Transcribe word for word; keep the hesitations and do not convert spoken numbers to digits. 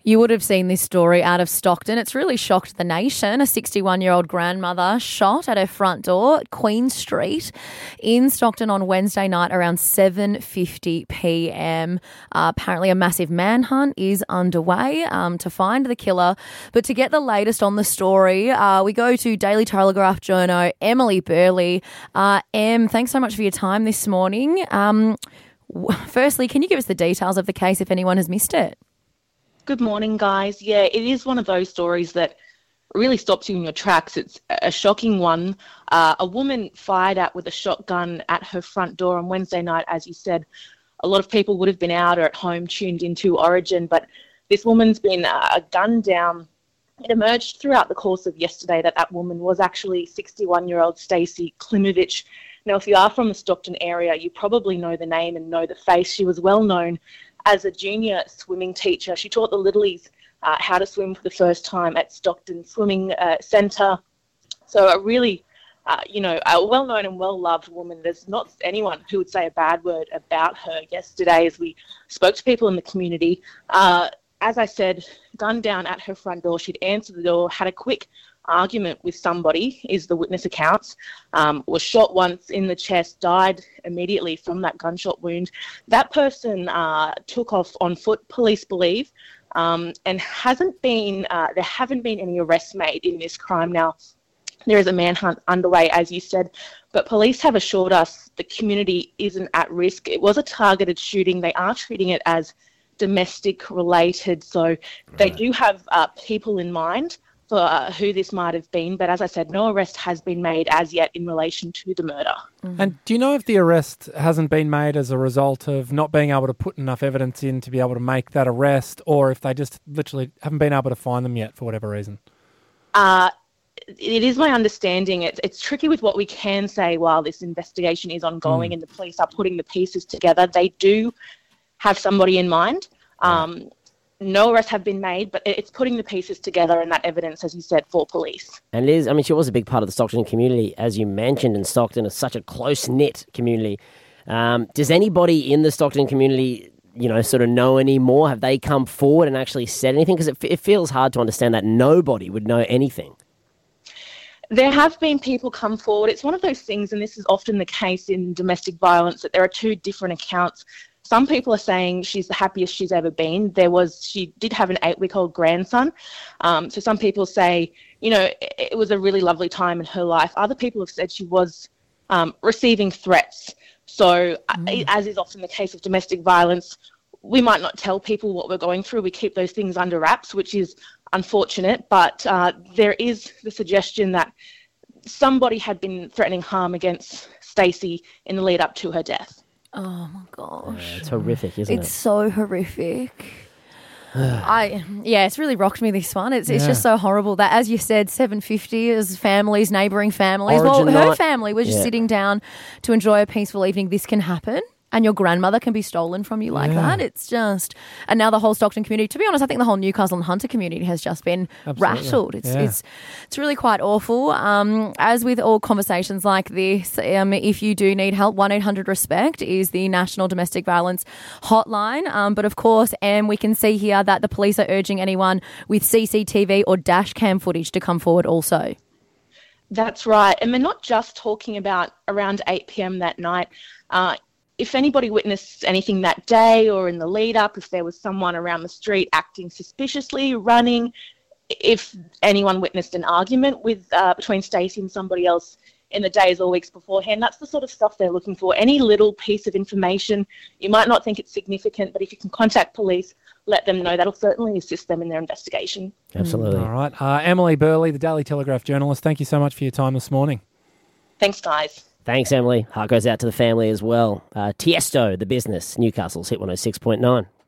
You would have seen this story out of Stockton. It's really shocked the nation. A sixty-one-year-old grandmother shot at her front door at Queen Street in Stockton on Wednesday night around seven fifty p.m. Uh, apparently a massive manhunt is underway um, to find the killer. But to get the latest on the story, uh, we go to Daily Telegraph journo Emily Burley. Uh, Em, thanks so much for your time this morning. Um, w- firstly, can you give us the details of the case if anyone has missed it? Good morning, guys. Yeah, it is one of those stories that really stops you in your tracks. It's a shocking one. Uh, a woman fired at with a shotgun at her front door on Wednesday night, as you said. A lot of people would have been out or at home tuned into Origin, but this woman's been uh, gunned down. It emerged throughout the course of yesterday that that woman was actually sixty-one-year-old Stacey Klimovich. Now, if you are from the Stockton area, you probably know the name and know the face. She was well known as a junior swimming teacher. She taught the Littlies uh, how to swim for the first time at Stockton Swimming uh, Centre. So a really, uh, you know, a well-known and well-loved woman. There's not anyone who would say a bad word about her. Yesterday, as we spoke to people in the community, uh, as I said, gunned down at her front door. She'd answered the door, had a quick argument with somebody, is the witness accounts, um, was shot once in the chest, died immediately from that gunshot wound. That person uh, took off on foot, police believe, um, and hasn't been, uh, there haven't been any arrests made in this crime. Now, there is a manhunt underway, as you said, but police have assured us the community isn't at risk. It was a targeted shooting. They are treating it as domestic related, so they do have uh, people in mind for uh, who this might have been. But as I said, no arrest has been made as yet in relation to the murder. Mm-hmm. And do you know if the arrest hasn't been made as a result of not being able to put enough evidence in to be able to make that arrest, or if they just literally haven't been able to find them yet for whatever reason? Uh, it is my understanding. It's, it's tricky with what we can say while this investigation is ongoing mm. and the police are putting the pieces together. They do have somebody in mind. Um, yeah. No arrests have been made, but it's putting the pieces together and that evidence, as you said, for police. And Liz, I mean, she was a big part of the Stockton community, as you mentioned, and Stockton is such a close-knit community. Um, does anybody in the Stockton community, you know, sort of know any more? Have they come forward and actually said anything? Because it, it feels hard to understand that nobody would know anything. There have been people come forward. It's one of those things, and this is often the case in domestic violence, that there are two different accounts. Some people are saying she's the happiest she's ever been. There was, she did have an eight-week-old grandson. Um, so some people say, you know, it, it was a really lovely time in her life. Other people have said she was um, receiving threats. So mm. as is often the case of domestic violence, we might not tell people what we're going through. We keep those things under wraps, which is unfortunate. But uh, there is the suggestion that somebody had been threatening harm against Stacey in the lead up to her death. Oh my gosh. Yeah, it's horrific, isn't it's it? It's so horrific. I yeah, it's really rocked me, this one. It's yeah. it's just so horrible that, as you said, seven fifty as families, neighbouring families. Origin well, her night. family was just yeah. sitting down to enjoy a peaceful evening. This can happen. And your grandmother can be stolen from you like yeah. that. It's just, and now the whole Stockton community, to be honest, I think the whole Newcastle and Hunter community has just been Absolutely. rattled. It's, yeah. it's, it's really quite awful. Um, as with all conversations like this, um, if you do need help, one eight hundred RESPECT is the National Domestic Violence Hotline. Um, but of course, and we can see here that the police are urging anyone with C C T V or dash cam footage to come forward also. That's right. And we're not just talking about around eight p.m. that night. Uh, If anybody witnessed anything that day or in the lead up, if there was someone around the street acting suspiciously, running, if anyone witnessed an argument with uh, between Stacey and somebody else in the days or weeks beforehand, that's the sort of stuff they're looking for. Any little piece of information, you might not think it's significant, but if you can contact police, let them know. That'll certainly assist them in their investigation. Absolutely. All right. Uh, Emily Burley, the Daily Telegraph journalist, thank you so much for your time this morning. Thanks, guys. Thanks, Emily. Heart goes out to the family as well. Uh, Tiesto, The Business, Newcastle's Hit one oh six point nine.